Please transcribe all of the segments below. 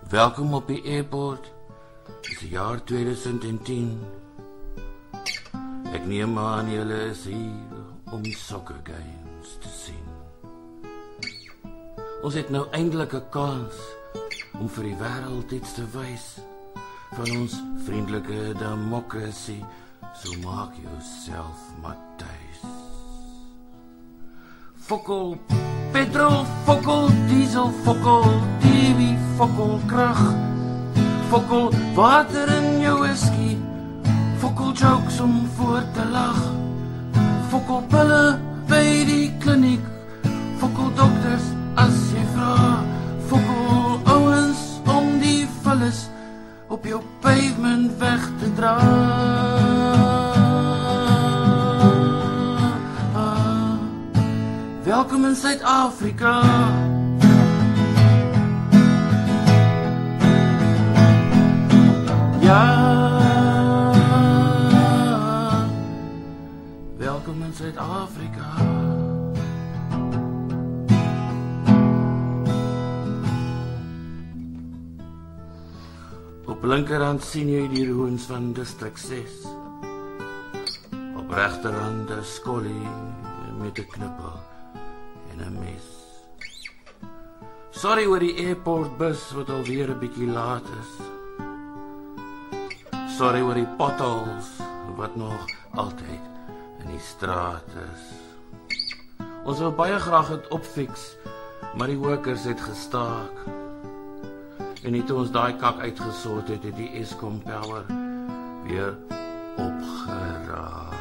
Welkom op die airport. Dit is die jaar 2010. Ek neem aan julle is hier om die soccer games te sien. Ons het nou eintlik 'n kans om vir die wêreld iets te wys van ons vriendelike demokrasie. So maak jouself maar tuis. Fokol petrol, fokol diesel, fokol TV, fokol krag, fokol water in jou whisky, fokol jokes om voor te lag, fokol pille by die kliniek, fokol dokters as jy vra, fokol ouens om die vullis op jou pavement weg te dra. Welkom in Suid-Afrika. Ja. Welkom in Suid-Afrika. Op linkerhand sien jy die ruïnes van Distrik 6. Op regterhand 'n skollie met 'n knippel en 'n mes. Sorry oor die airportbus wat alweer 'n bietjie laat is. Sorry oor die potholes wat nog altyd in die straat is. Ons wil baie graag dit opfix, maar die workers het gestaak. En nie toe ons daai kak uitgesort het, het die Eskom power weer opgeraak.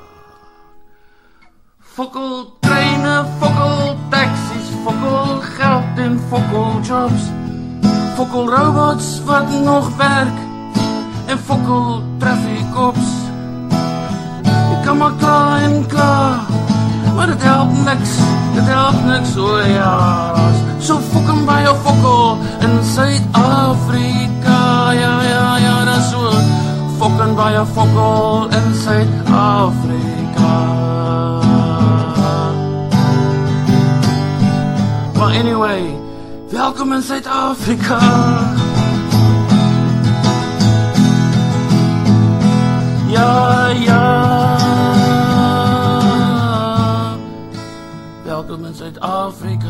Fokol treine, fokol taxis, fokol geld en fokol jobs, fokol robots wat nog werk en fokol trafficops. Ek kan maar klaar en klaar, maar dit help niks, o ja. So fokol by jou fokol in Suid-Afrika, ja, dat is so. Fokol by jou fokol in Suid-Afrika. But anyway, welkom in Suid-Afrika. Ja. Welkom in Suid-Afrika.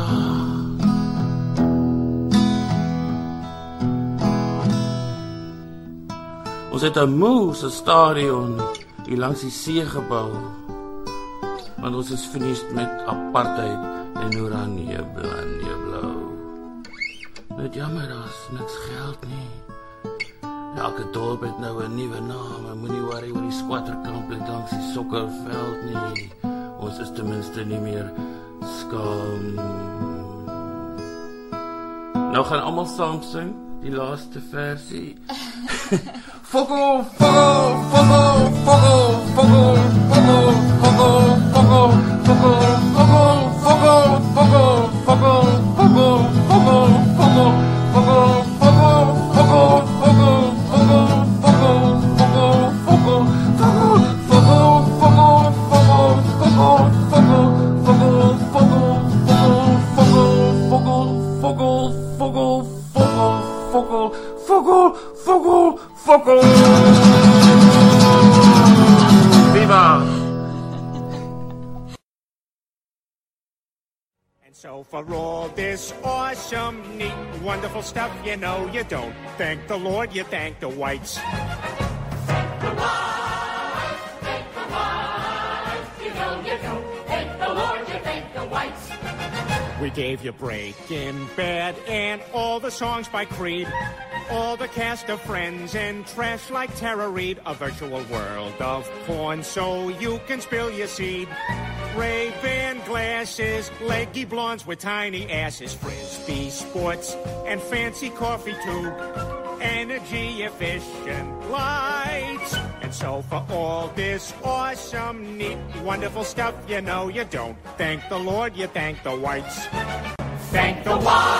Ons het 'n moeë stadion hier langs die see gebou. Want ons is finished met apartheid en oranje blou. Net jammer, daar's niks geld nie. Elke dorp het nou 'n nuwe naam. En moenie worry oor die squatterkamp langs die sokkerveld nie. Ons is ten minste nie meer skaam. Nou gaan almal saam sing die laaste versie. Fokol, fokol, fokol, fokol, fokol, fokol, fokol, fokol, fokol, fokol, fokol, fokol, fokol, fokol, fokol, fokol, fokol, fokol, fokol, fokol, Viva! And so for all this awesome, neat, wonderful stuff, you know you don't thank the Lord, you thank the whites. Thank the whites, you know you don't thank the Lord, you thank the whites. We gave you Breaking Bad and all the songs by Creed, all the cast of Friends and trash like Tara Reid, a virtual world of porn so you can spill your seed. Ray-Ban glasses, leggy blondes with tiny asses, Frisbee sports and fancy coffee too, energy efficient lights. And so for all this awesome, neat, wonderful stuff, you know you don't thank the Lord, you thank the whites. Thank the whites.